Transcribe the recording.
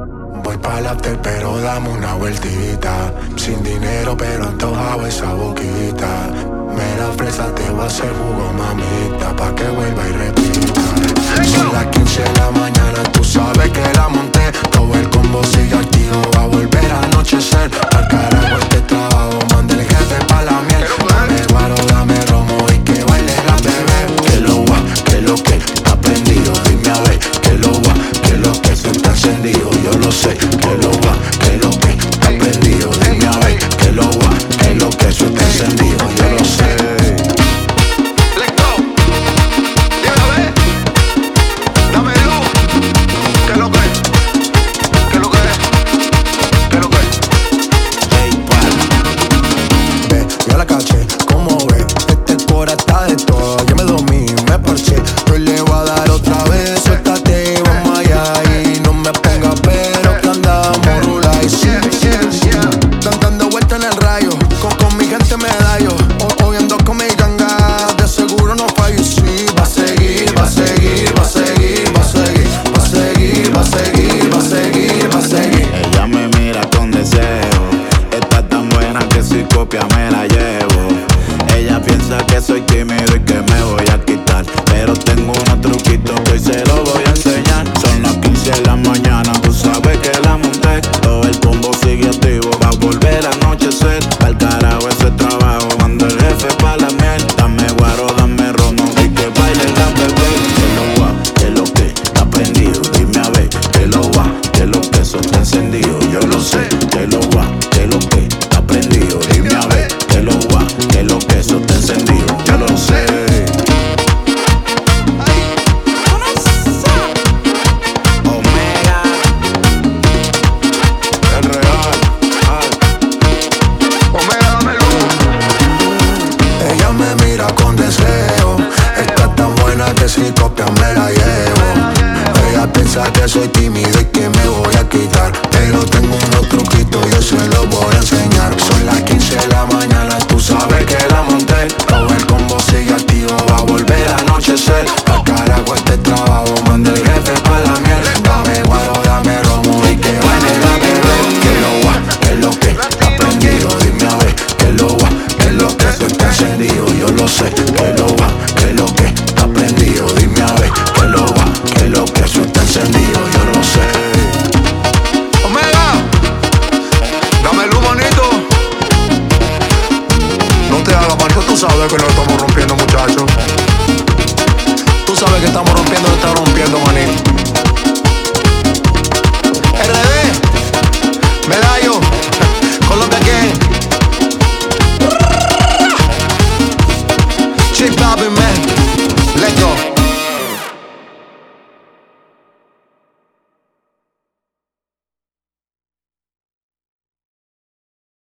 Voy pa'l after pero dame una vueltita. Sin dinero pero antojado esa boquita. Mera fresa te voy a hacer jugo, mamita, pa' que vuelva y repita. Son las 15 de la mañana, tú sabes que la monté. Todo el combo sigue activo, va a volver a anochecer. Al carajo este trabajo, manda el jefe pa' la miel. Dame guaro, dame romo y que baile la bebé. Que lo guá, que lo que está prendido, dime a ver. Que lo guá, que lo que se está encendido, yo lo sé. Que lo guá, que lo que está prendido, dime a ver. Que lo guá, que lo que se está encendido, yo lo sé. Me la llevo. Ella piensa que soy tímido y que me voy a quitar, pero tengo unos truquitos que hoy se los voy a enseñar. Son las 15 de la mañana, tú sabes que la monté. Todo el combo sigue activo, va a volver a anochecer. Pa'l carajo ese trabajo, mando el jefe pa' la miel. Dame guaro, dame romo y que baile la bebé. Que lo guá, que lo que está prendido, dime a ver. Que lo guá, que lo que eso está encendido, yo lo sé. Que lo guá, que lo que está prendido, dime a ver. Que lo guá, que lo que eso está encendido, yo lo sé. Omega, el real, Omega, dame luz. Ella me mira con deseo. Está tan buena que si copia me la llevo. Ella piensa que soy tímido y que me voy a quitar, pero tengo unos truquitos, yo se los voy a enseñar. Son las 15 de la mañana, tú sabes que la monté. Todo el combo sigue activo, va a volver a anochecer. Al carajo este trabajo, manda el jefe pa' la miel. Dame guaro, dame romo y que baile la bebé. Que lo guá, que lo que está prendido, dime a ver. Que lo guá, que lo que eso está encendido, yo lo sé. Que lo guá, que lo que está prendido, dime a ver. Que lo guá, que lo que eso está encendido, yo lo sé. Omega, dame luz, bonito. No te hagas, Marco, tú sabes que lo estamos rompiendo, muchachos. Tú sabes que estamos rompiendo, lo estamos rompiendo, manito. RD, Medallo, Colombia Gang. Chip Poppin', man, let's go.